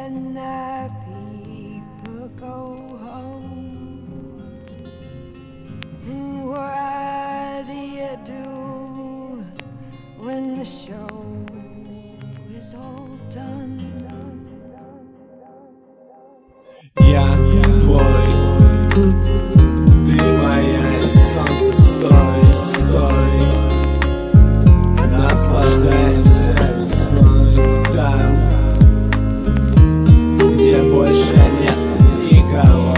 when the people go home. And what do you do when the show is all done? Я твой, ты моя, и солнце стой, стой. Наслаждаемся весной там, где больше нет никого.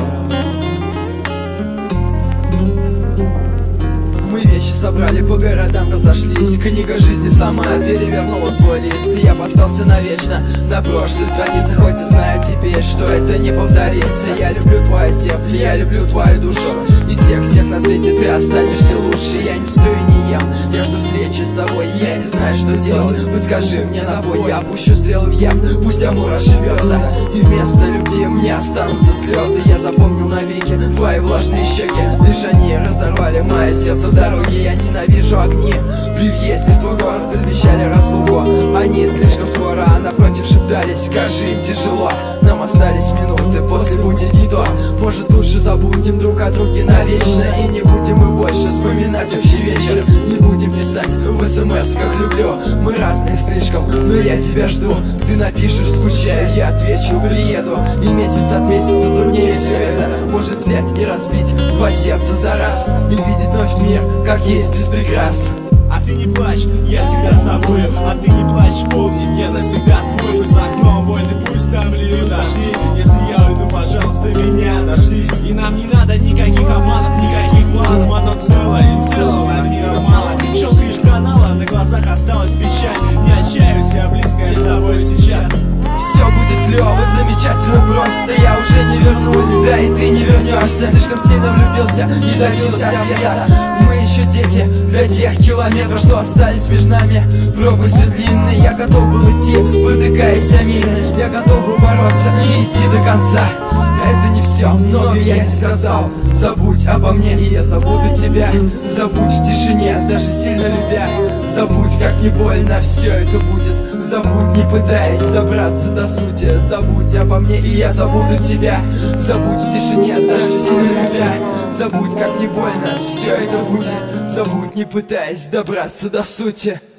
Мы вещи собрали, по городам разошлись. Книга жизни сама перевернула свой лист. Я остался навечно на прошлой странице, хоть и знаю теперь, что это не повторится. Я люблю твое сердце, я люблю твою душу. Из всех на свете ты останешься лучше. Я не сплю и не ем, я жду встречи с тобой. Я не знаю, что делать, подскажи мне на бой. Я опущу стрелы в яд, пусть амур ошибется, и вместо любви мне останутся слезы. Я запомнил навеки твои влажные щеки, лишь они разорвали мое сердце в дороге. Я ненавижу огни при въезде в твой город, предвещали разлуку. Они слишком скоро, а напротив шептались: скажи, им тяжело. Нам остались минуты, после будет не то. Может, лучше забудем друг о друге навечно, и не будем мы больше вспоминать общий вечер. Не будем писать в смс-ках люблю. Мы разные слишком, но я тебя жду. Ты напишешь скучаю, я отвечу приеду. И месяц от месяца труднее все это может взять и разбить два сердца за раз, и видеть вновь мир, как есть, без прикрас. А ты не плачь, я всегда с тобою. А ты не плачь, помни, я навсегда твой. Пусть за окном войны, пусть там льют дожди. Если я уйду, пожалуйста, меня дождись. И нам не надо никаких обманов, никаких планов. Оно целое и целого нам мира мало. Щелкаешь канала, на глазах осталась печаль. Не отчаивайся, я близко с тобой сейчас. Все будет клево, замечательно просто. Я уже не вернусь, да и ты не вернешься. Слишком сильно влюбился и добился ответа. Мы еще дети для тех километров, что остались между нами. Пропасти длинные, я готов был идти, протыкаясь о мили. Я готов был бороться и идти до конца. Это не все, много я не сказал. Забудь обо мне, и я забуду тебя. Забудь в тишине, даже сильно любя. Забудь, как не больно все это будет. Забудь, не пытаясь добраться до сути. Забудь обо мне, и я забуду тебя. Забудь в тишине, даже сильно любя. Забудь, как не больно все это будет. Забудь, не пытаясь добраться до сути.